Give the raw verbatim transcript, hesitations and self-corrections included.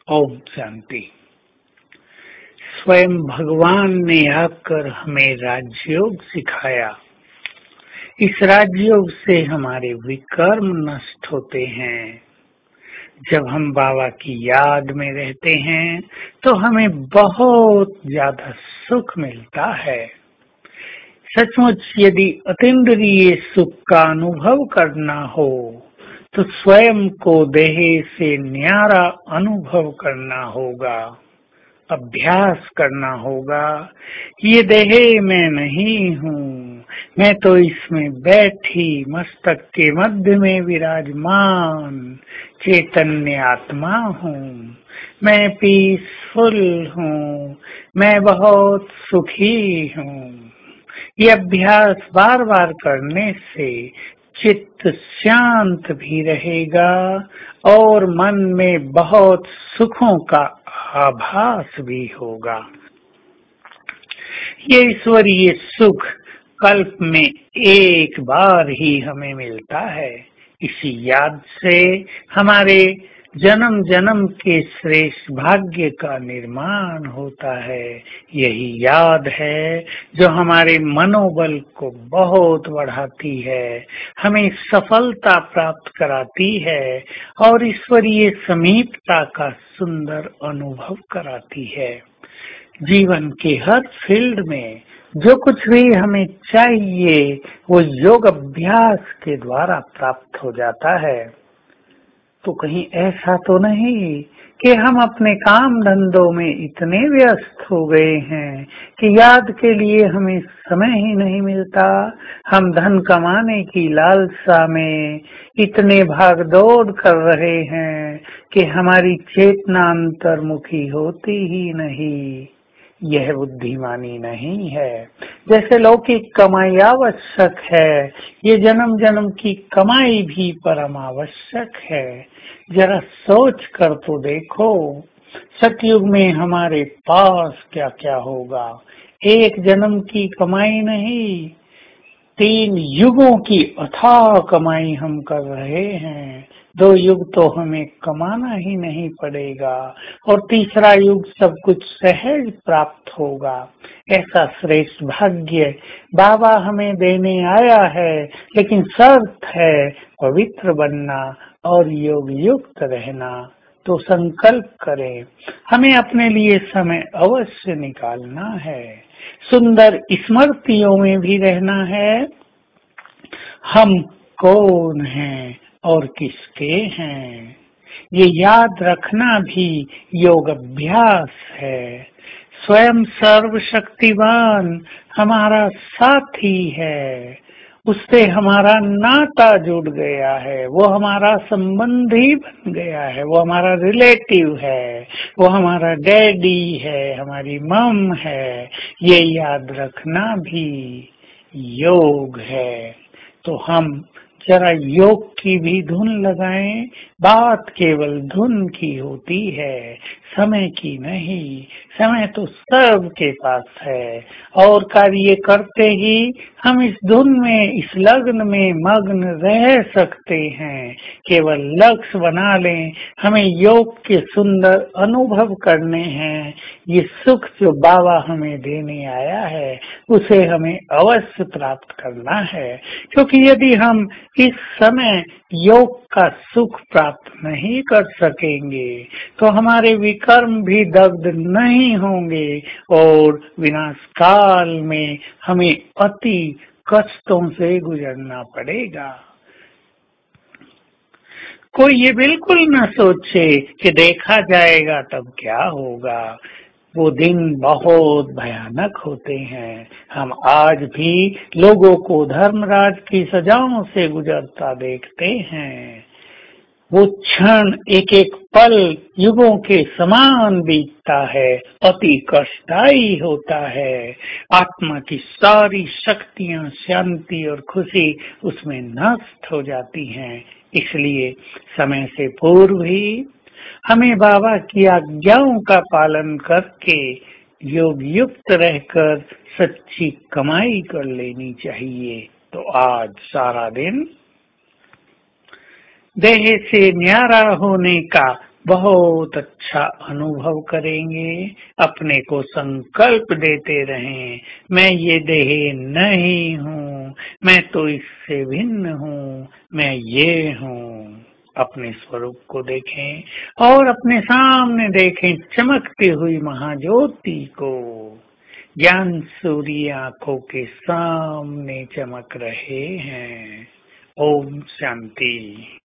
ओम शांति। स्वयं भगवान ने आकर हमें राजयोग सिखाया। इस राजयोग से हमारे विकर्म नष्ट होते हैं। जब हम बाबा की याद में रहते हैं तो हमें बहुत ज्यादा सुख मिलता है। सचमुच यदि अतीन्द्रिय सुख का अनुभव करना हो तो स्वयं को देह से न्यारा अनुभव करना होगा, अभ्यास करना होगा। ये देह मैं नहीं हूँ, मैं तो इसमें बैठी मस्तक के मध्य में विराजमान चैतन्य आत्मा हूँ। मैं पीसफुल हूँ, मैं बहुत सुखी हूँ। ये अभ्यास बार बार करने से चित्त शांत भी रहेगा और मन में बहुत सुखों का आभास भी होगा। ये ईश्वरीय सुख कल्प में एक बार ही हमें मिलता है। इसी याद से हमारे जन्म जन्म के श्रेष्ठ भाग्य का निर्माण होता है। यही याद है जो हमारे मनोबल को बहुत बढ़ाती है, हमें सफलता प्राप्त कराती है और ईश्वरीय समीपता का सुंदर अनुभव कराती है। जीवन के हर फील्ड में जो कुछ भी हमें चाहिए वो योग अभ्यास के द्वारा प्राप्त हो जाता है। तो कहीं ऐसा तो नहीं कि हम अपने काम धंधों में इतने व्यस्त हो गए हैं कि याद के लिए हमें समय ही नहीं मिलता। हम धन कमाने की लालसा में इतने भाग दौड़ कर रहे हैं कि हमारी चेतना अंतर्मुखी होती ही नहीं। यह बुद्धिमानी नहीं है। जैसे लौकिक कमाई आवश्यक है, ये जन्म जन्म की कमाई भी परम आवश्यक है। जरा सोच कर तो देखो, सतयुग में हमारे पास क्या क्या होगा। एक जन्म की कमाई नहीं, तीन युगों की अथाह कमाई हम कर रहे हैं। दो युग तो हमें कमाना ही नहीं पड़ेगा और तीसरा युग सब कुछ सहज प्राप्त होगा। ऐसा श्रेष्ठ भाग्य बाबा हमें देने आया है, लेकिन शर्त है पवित्र बनना और योग युक्त रहना। तो संकल्प करें, हमें अपने लिए समय अवश्य निकालना है। सुंदर स्मृतियों में भी रहना है। हम कौन हैं और किसके हैं, ये याद रखना भी योग अभ्यास है। स्वयं सर्वशक्तिवान हमारा साथी है, उससे हमारा नाता जुड़ गया है, वो हमारा संबंधी बन गया है, वो हमारा रिलेटिव है, वो हमारा डैडी है, हमारी मम है। ये याद रखना भी योग है। तो हम जरा योग की भी धुन लगाएं। बात केवल धुन की होती है, समय की नहीं। समय तो सबके पास है और कार्य करते ही हम इस धुन में, इस लग्न में मग्न रह सकते हैं। केवल लक्ष्य बना लें, हमें योग के सुंदर अनुभव करने हैं। ये सुख जो बाबा हमें देने आया है उसे हमें अवश्य प्राप्त करना है, क्योंकि यदि हम इस समय योग का सुख प्राप्त नहीं कर सकेंगे तो हमारे विकर्म भी दग्ध नहीं होंगे और विनाश काल में हमें अति कष्टों से गुजरना पड़ेगा। कोई ये बिल्कुल न सोचे कि देखा जाएगा तब क्या होगा। वो दिन बहुत भयानक होते हैं। हम आज भी लोगों को धर्मराज की सजाओं से गुजरता देखते हैं। वो क्षण एक एक पल युगों के समान बीतता है, अति कष्टदायी होता है। आत्मा की सारी शक्तियां, शांति और खुशी उसमें नष्ट हो जाती हैं। इसलिए समय से पूर्व ही हमें बाबा की आज्ञाओं का पालन करके योग युक्त रहकर सच्ची कमाई कर लेनी चाहिए। तो आज सारा दिन देह से न्यारा होने का बहुत अच्छा अनुभव करेंगे। अपने को संकल्प देते रहें, मैं ये देह नहीं हूँ, मैं तो इससे भिन्न हूँ, मैं ये हूँ। अपने स्वरूप को देखें और अपने सामने देखें चमकती हुई महाज्योति को। ज्ञान सूर्य आंखों के सामने चमक रहे हैं। ओम शांति।